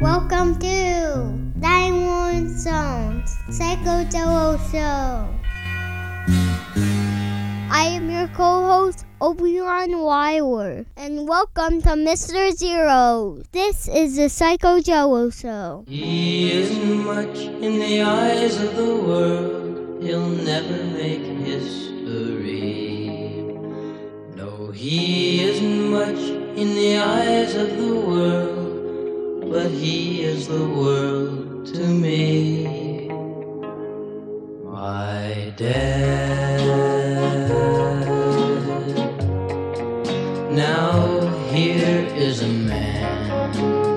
Welcome to Diamond Songs Psycho Jello Show. I am your co-host, Obi-Wan Wyler, and welcome to Mr. Zero. This is the Psycho Jello Show. He isn't much in the eyes of the world. He'll never make history. No, he isn't much in the eyes of the world, but he is the world to me. My dad. Now here is a man.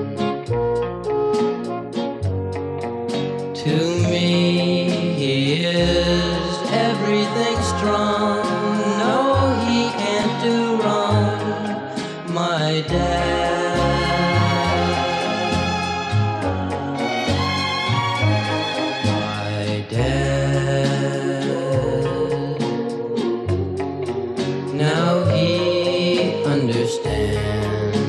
To me he is everything strong. No, he can't do wrong. My dad. My dad. Now he understands.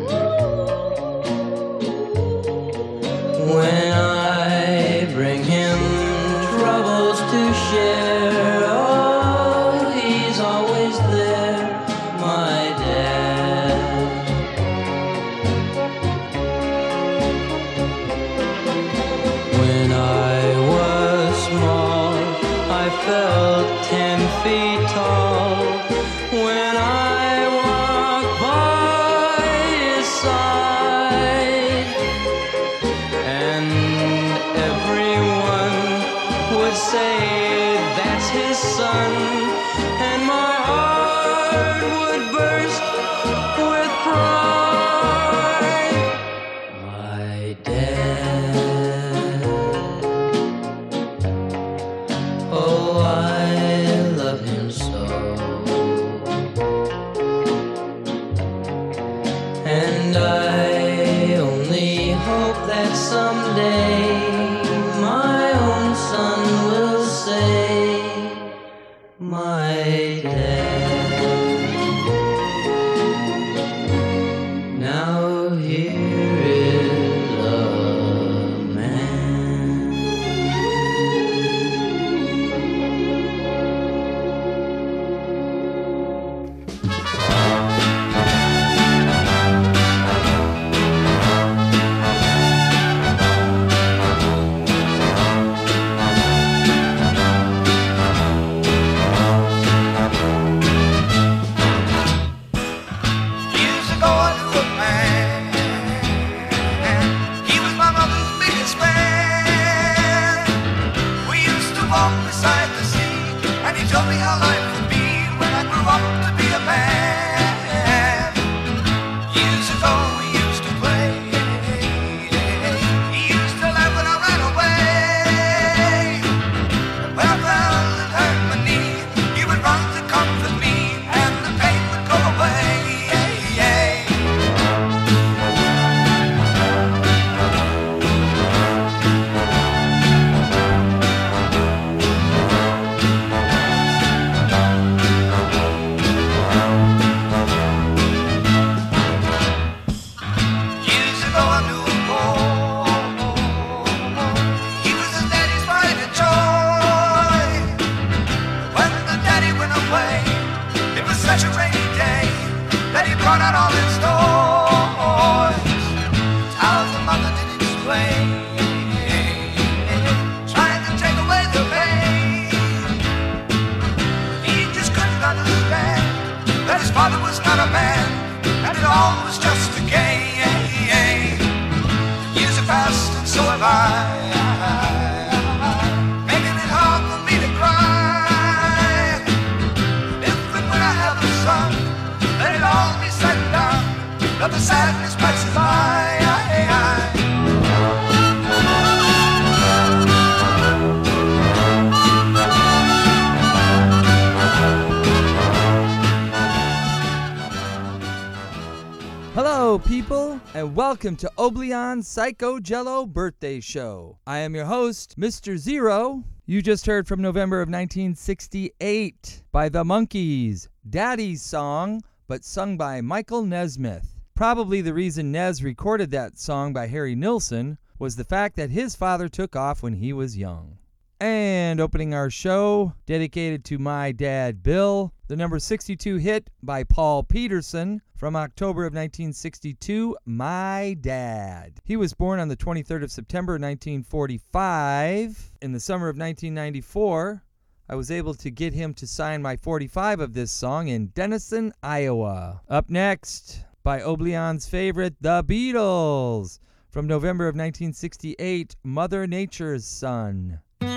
When I bring him troubles to share, oh, he's always there, my dad. When I was small, I felt 10 feet tall. When I walked by his side, and everyone would say that's his son, and my heart would burst with pride. My dad, oh, I love him so, and I only hope that someday my own son will say, my dad. Now here is a man. Years ago I knew a man. He was my mother's biggest fan. We used to walk beside the sea, and he told me how life would be when I grew up to be a man. Years ago we used to play. He used to laugh when I ran away. And when I fell and hurt my knee, he would run to comfort me, and the pain would go away. Years ago I knew a boy. He was his daddy's pride and joy. When the daddy went away, it was such a rainy day that he brought out all his toys. How the mother did explain, trying to take away the pain. He just couldn't understand that his father was not a man, and it all was just a game. Years have passed and so have I, making it hard for me to cry. If and when I have a son, let it all be said and done, let the sadness pass by. Hello, people, and welcome to Oblion's Psycho Jello Birthday Show. I am your host, Mr. Zero. You just heard from November of 1968 by The Monkees, Daddy's Song, but sung by Michael Nesmith. Probably the reason Nez recorded that song by Harry Nilsson was the fact that his father took off when he was young. And opening our show, dedicated to my dad Bill, the number 62 hit by Paul Peterson from October of 1962, My Dad. He was born on the 23rd of September 1945. In the summer of 1994, I was able to get him to sign my 45 of this song in Denison, Iowa. Up next, by Oblion's favorite, The Beatles, from November of 1968, Mother Nature's Son.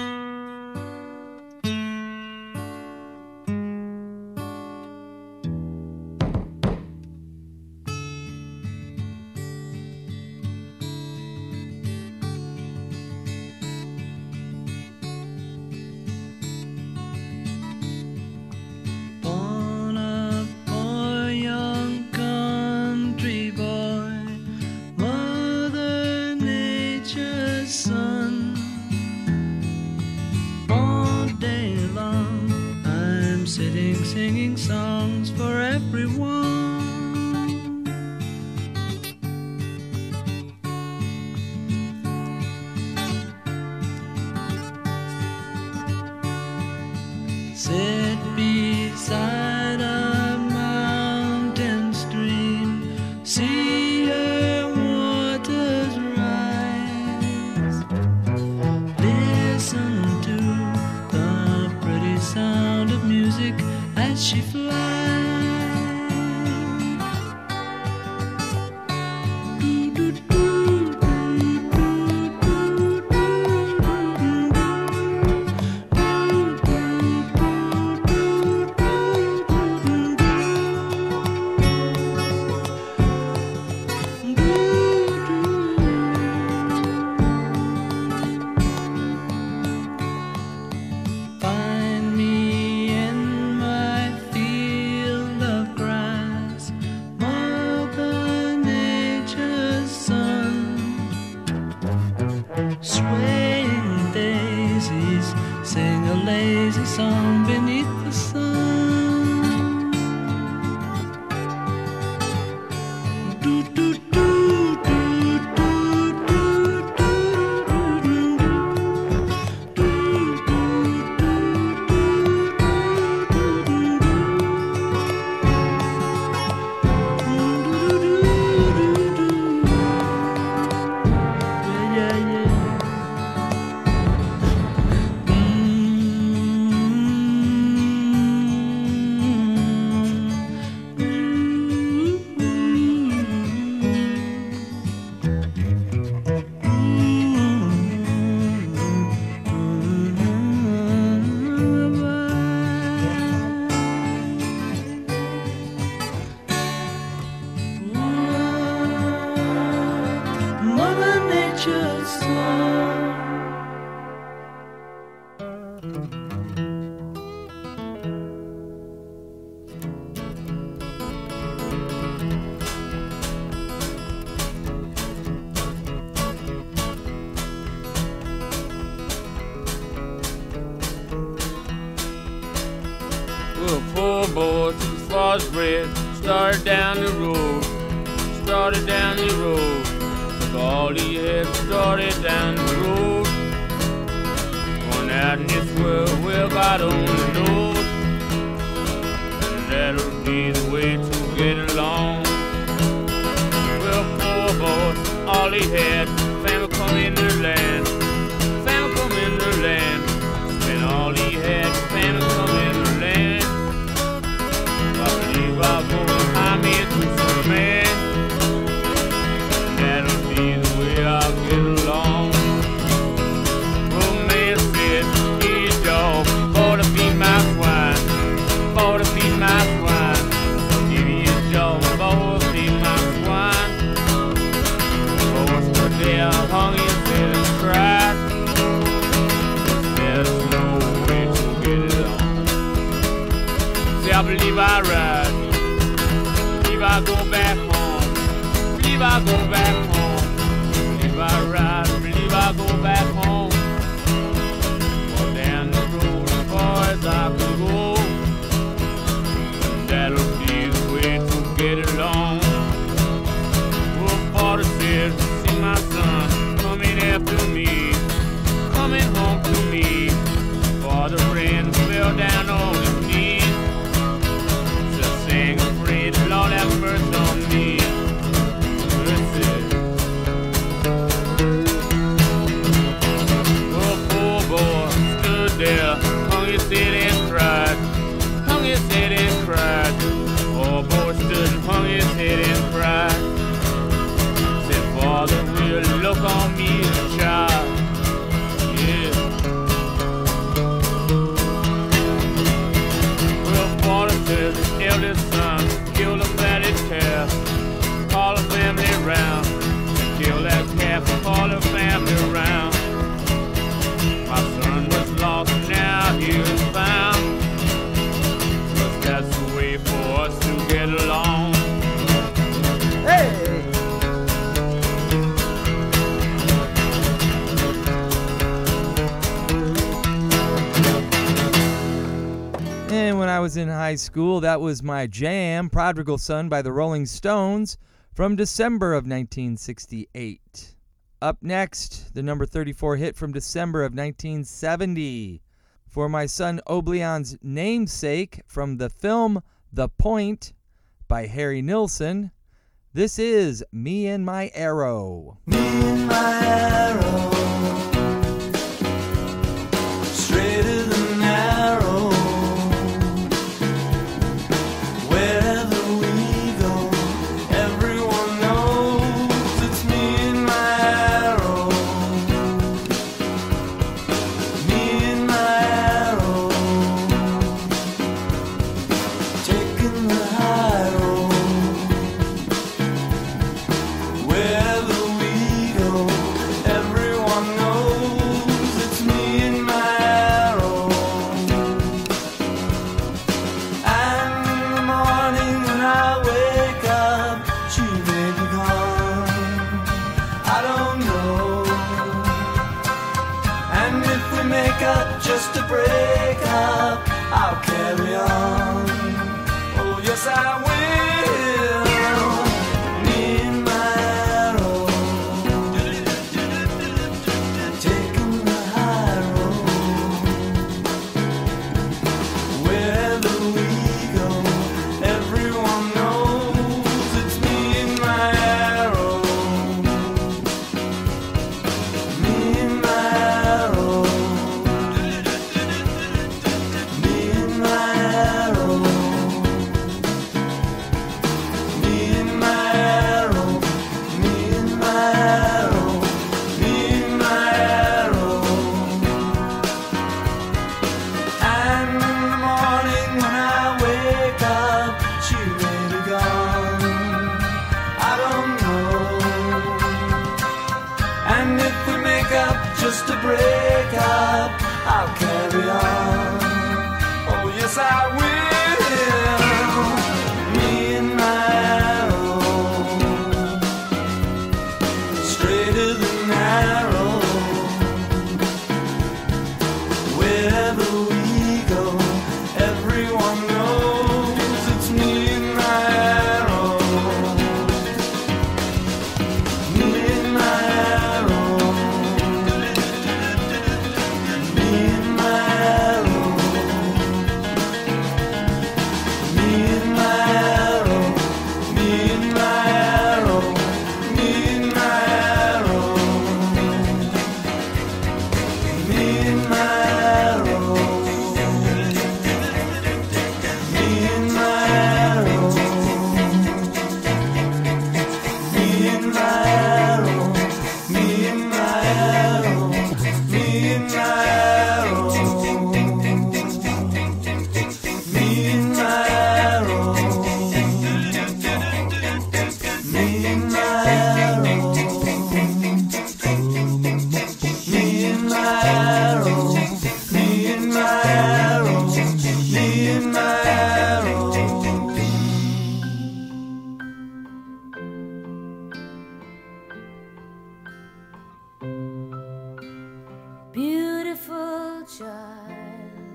Singing songs for everyone. Sit beside a mountain stream, see her waters rise. Listen to the pretty sound of music as she flies. Find me in my field of grass, Mother Nature's son. Swaying daisies sing a lazy song beneath the sun. Do, do, do, do, do, do, do, do, Mother Nature's son. Well, poor boy took his father's bread, started down the road, took all he had, started down the road. Going out in this world, well, God only knows, and that'll be the way to get along. Well, poor boy, all he had, family come in their land, and all he had, family come in their land. I believe I'll go behind me to some man, and that'll be the way I'll get along. Oh, man said, he's dog, for to feed my swine, Give me his dog, for to feed my swine. Oh, one day I hung his head and cried. There's no way to get it on. See, I believe I ride, believe I go back home, believe I go back home, believe I ride, believe I go back home. Or down the road as far as I can go, and that'll be the way to get along. father will look on me as a child. Yeah. Well, father says his eldest son killed a fatted calf. Call the family round. Kill that calf and call the family round. My son was lost and now he is found. But that's the way for us to get along. Hey! And when I was in high school, that was my jam, Prodigal Son by the Rolling Stones, from December of 1968. Up next, the number 34 hit from December of 1970. For my son Oblion's namesake from the film The Point by Harry Nilsson, this is Me and My Arrow. Me and my arrow, straighter than arrow. Wherever we go, everyone knows it's me and my arrow. Me and my arrow, taking the high road. Wherever we go, everyone knows it's me and my arrow. And in the morning when I wake up, she may be gone, I don't know. And if we make up just to break up, I'll carry on. Oh yes, I will. Me and my arrow, taking the high road. Wherever we go, everyone knows it's me and my arrow. Me and my arrow, me and my arrow. Me and my arrow, me and my arrow, me and my arrow. And in the morning when I wake up, she may be gone, I don't know. And if we make up just to break up, I'll carry on. Oh yes, I will. Me and my arrow, straighter than arrow. Wherever we go, everyone knows it's me and my arrow. Me and my arrow, me and my arrow. Me and my arrow, me and my arrow, me and my arrow. Me and my arrow, me and my arrow. Me and my arrow, me and my arrow, me and my arrow. Me and my arrow, me and my arrow, me and my arrow, me and my arrow, me and my arrow. Beautiful child,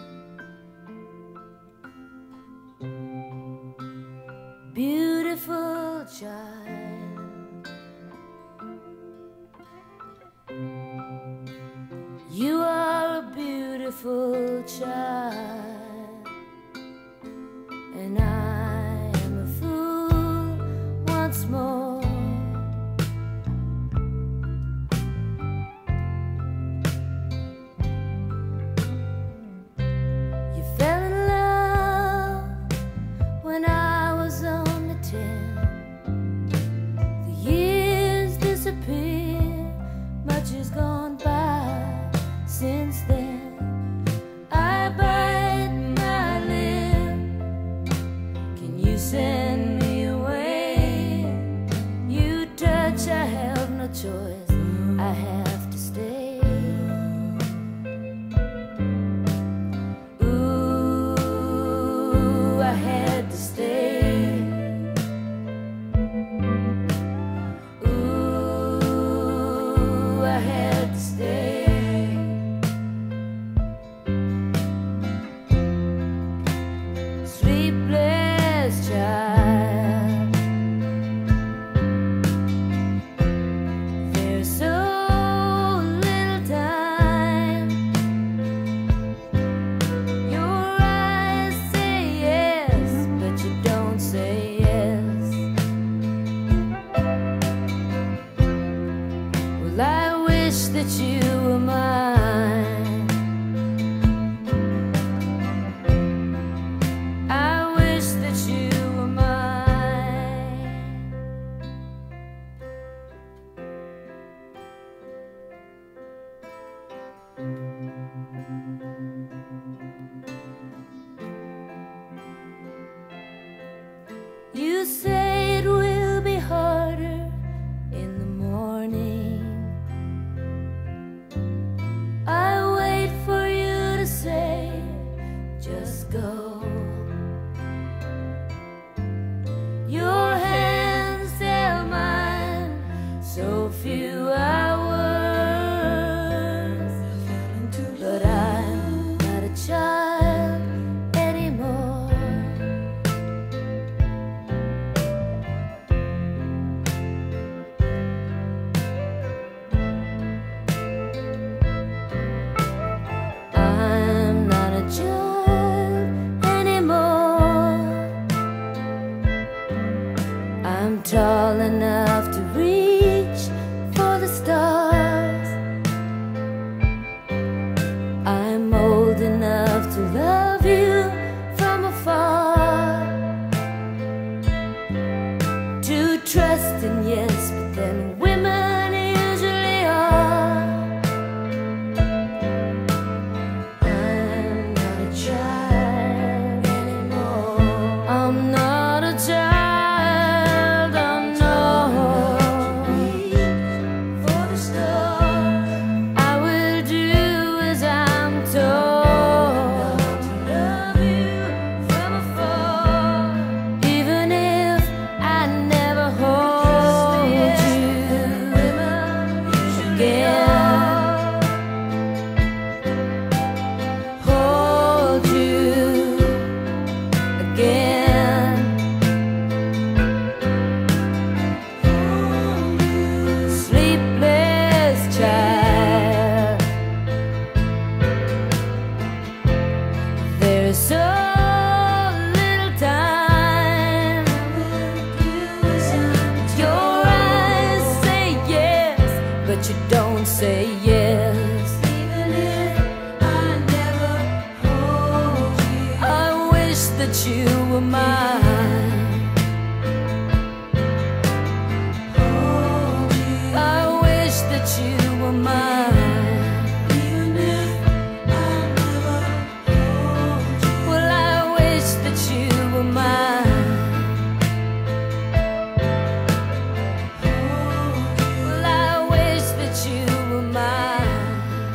beautiful child, you are a beautiful child, and I am a fool once more. You fell in love when I was only 10. The years disappeared choice. I have to stay. Ooh, I had to stay. Ooh, I had to stay. Sleepless child, there's so little time. Your eyes say yes, but you don't say yes. Well, I wish that you were mine. I wish that you were mine. You say it will be harder in the morning. I wait for you to say, just go. Your hands held mine so few hours, but I'm not a child anymore. I'm not a child anymore. I'm tall enough to reach for the stars. I'm old enough to love you from afar. To trust in yes, but then women usually are. I'm not a child anymore. I'm not a child, I'm not. For the stars, I will do as I'm told. Love you from afar, even if I never hold you again. Hold you again. Sleepless child, there's so little time. Your eyes say yes, but you don't say yes. Even if I never hold you, I wish that you were mine. I wish that you were mine. Even if I never hold you, well, I wish that you were mine. Well, I wish that you were mine.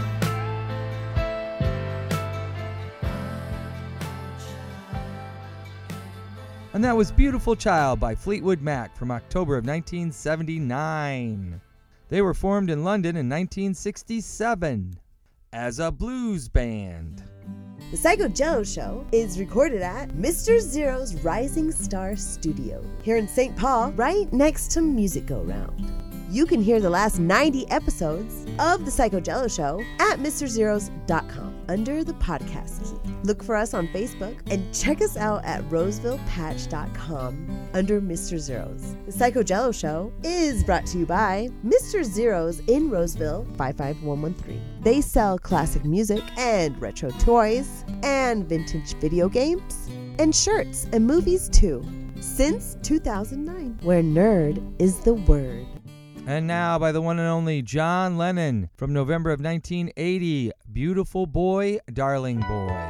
And that was Beautiful Child by Fleetwood Mac from October of 1979. They were formed in London in 1967 as a blues band. The Psycho Jello Show is recorded at Mr. Zero's Rising Star Studio here in St. Paul, right next to Music Go Round. You can hear the last 90 episodes of The Psycho Jello Show at MrZeros.com under the podcast key. Look for us on Facebook and check us out at RosevillePatch.com under Mr. Zeros. The Psycho Jello Show is brought to you by Mr. Zeros in Roseville 55113. They sell classic music and retro toys and vintage video games and shirts and movies too. Since 2009, where nerd is the word. And now by the one and only John Lennon from November of 1980, Beautiful Boy, Darling Boy.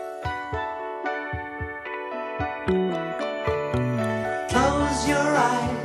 Close your eyes.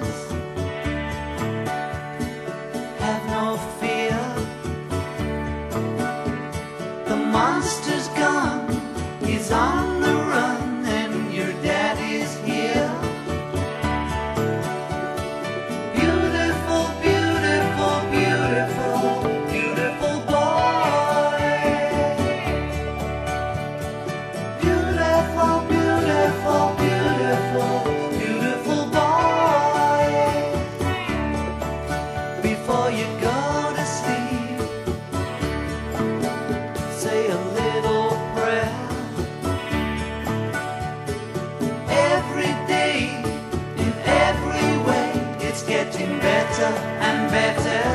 better and better.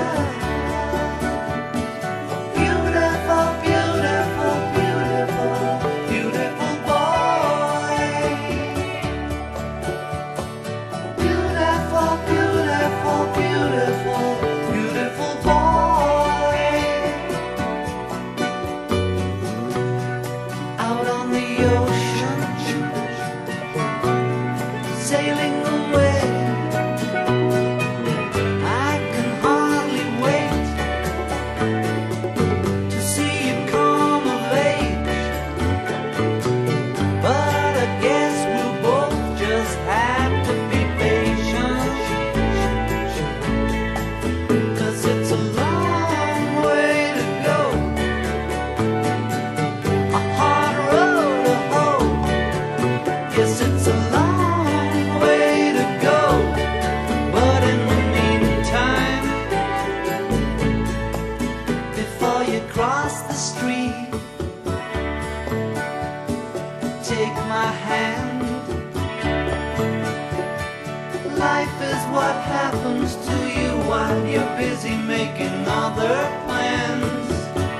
Beautiful, beautiful, beautiful, beautiful boy. Beautiful, beautiful, beautiful, beautiful boy. Out on the ocean, sailing away. I can hardly wait to see you come of age. But I guess we'll both just have to be patient, 'cause it's a long way to go, a hard road to hoe. Yes, it's a long way to go, but in the meantime, before you cross the street, take my hand. Life is what happens to you while you're busy making other plans.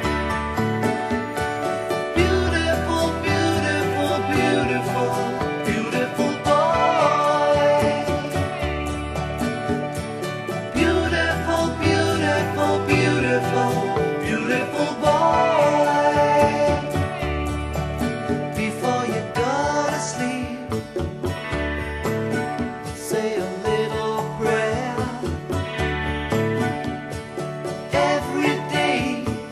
Beautiful, beautiful, beautiful, beautiful boy. Beautiful, beautiful, beautiful, beautiful boy. Before you go to sleep, say a little prayer every day.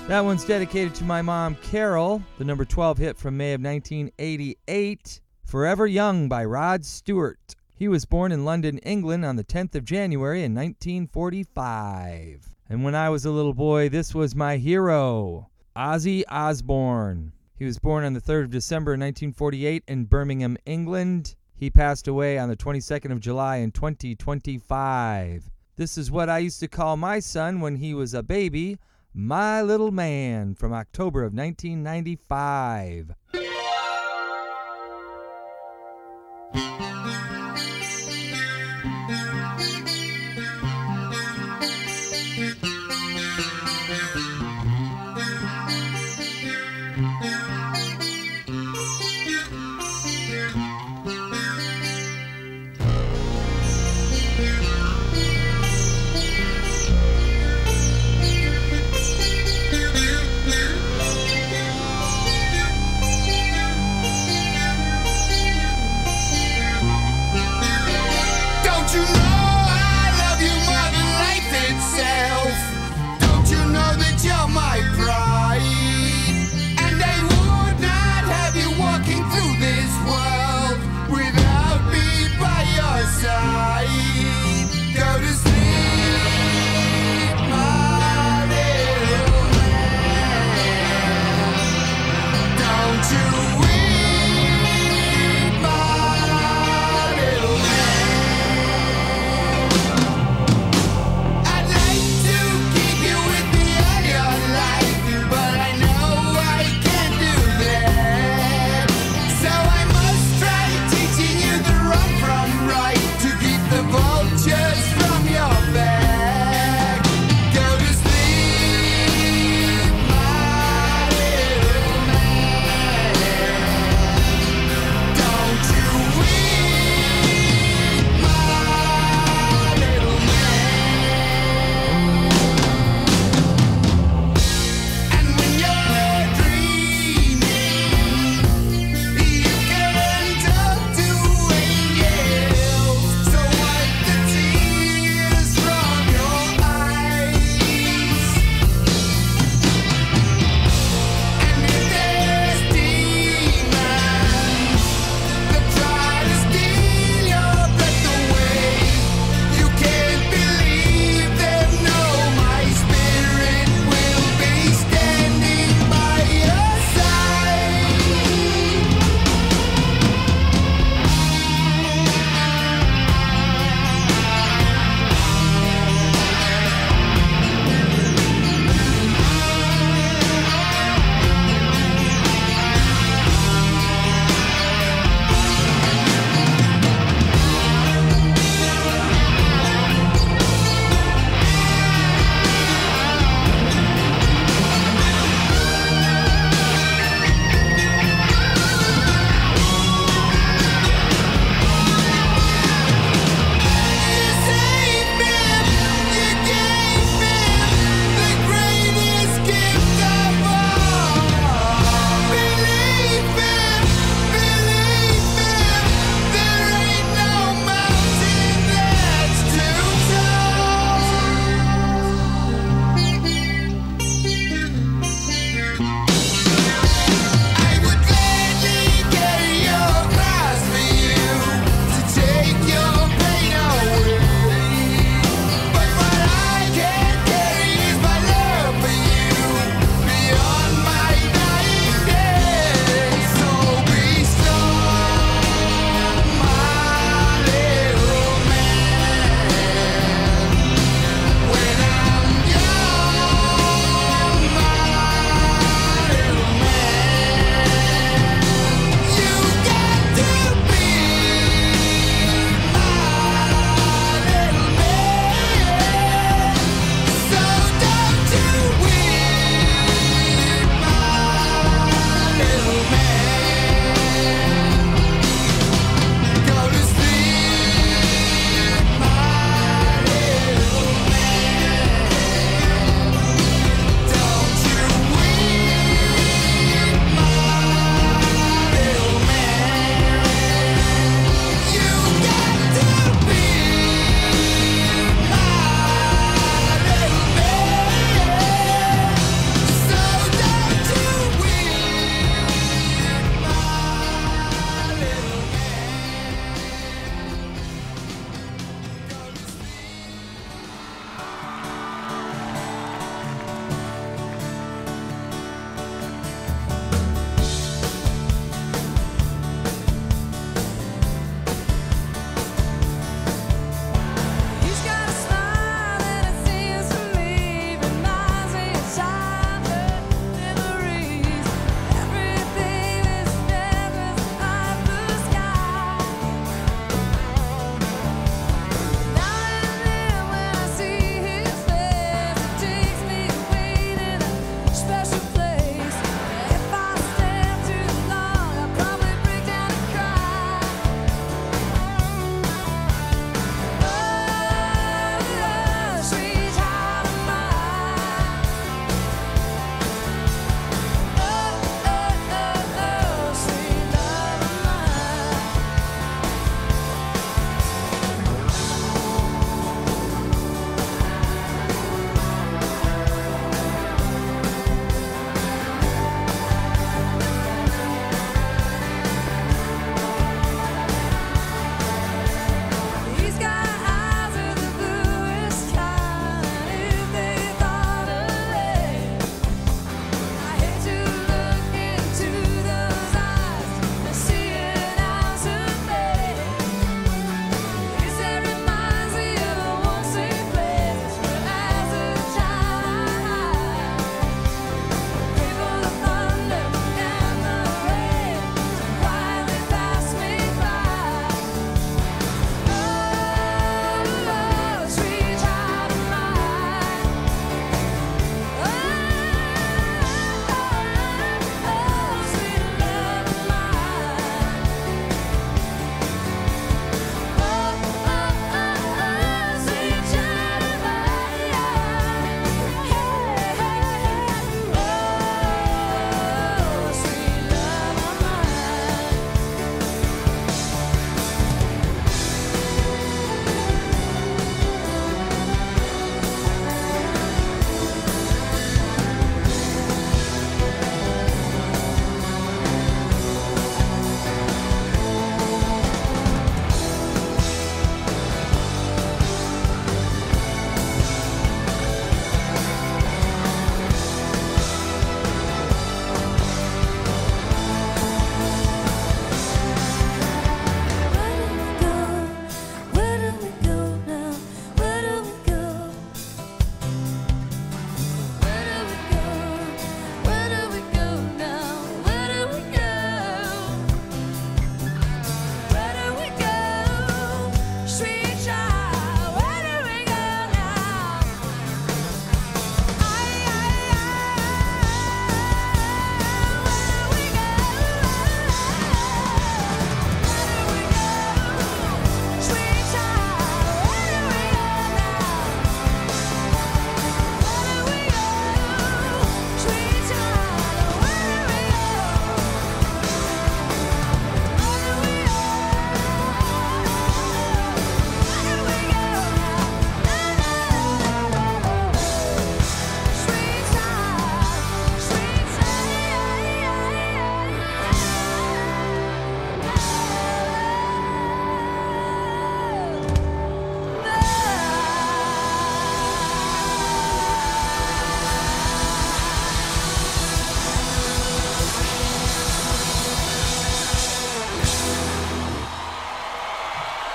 That one's dedicated to my mom, Carol, the number 12 hit from May of 1988, Forever Young by Rod Stewart. He was born in London, England on the 10th of January in 1945. And when I was a little boy, this was my hero, Ozzy Osbourne. He was born on the 3rd of December 1948 in Birmingham, England. He passed away on the 22nd of July in 2025. This is what I used to call my son when he was a baby, My Little Man, from October of 1995.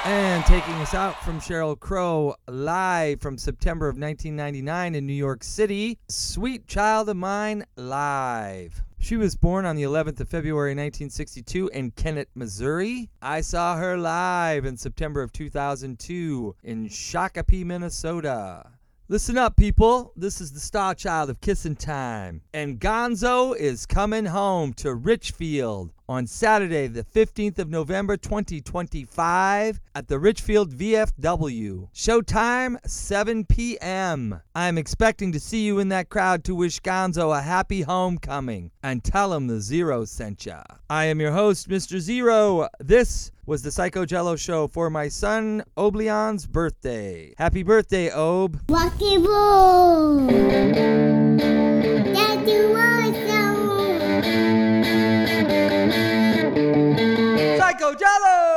And taking us out from Sheryl Crow, live from September of 1999 in New York City, Sweet Child of Mine Live. She was born on the 11th of February 1962 in Kennett, Missouri. I saw her live in September of 2002 in Shakopee, Minnesota. Listen up, people. This is the Star Child of Kissin' Time. And Gonzo is coming home to Richfield on Saturday, the 15th of November, 2025 at the Richfield VFW. Showtime, 7 p.m. I'm expecting to see you in that crowd to wish Gonzo a happy homecoming and tell him the Zero sent ya. I am your host, Mr. Zero. This was the Psycho Jello Show for my son Oblion's birthday. Happy birthday, Ob. Rocky Bull. Daddy was Psycho Jello!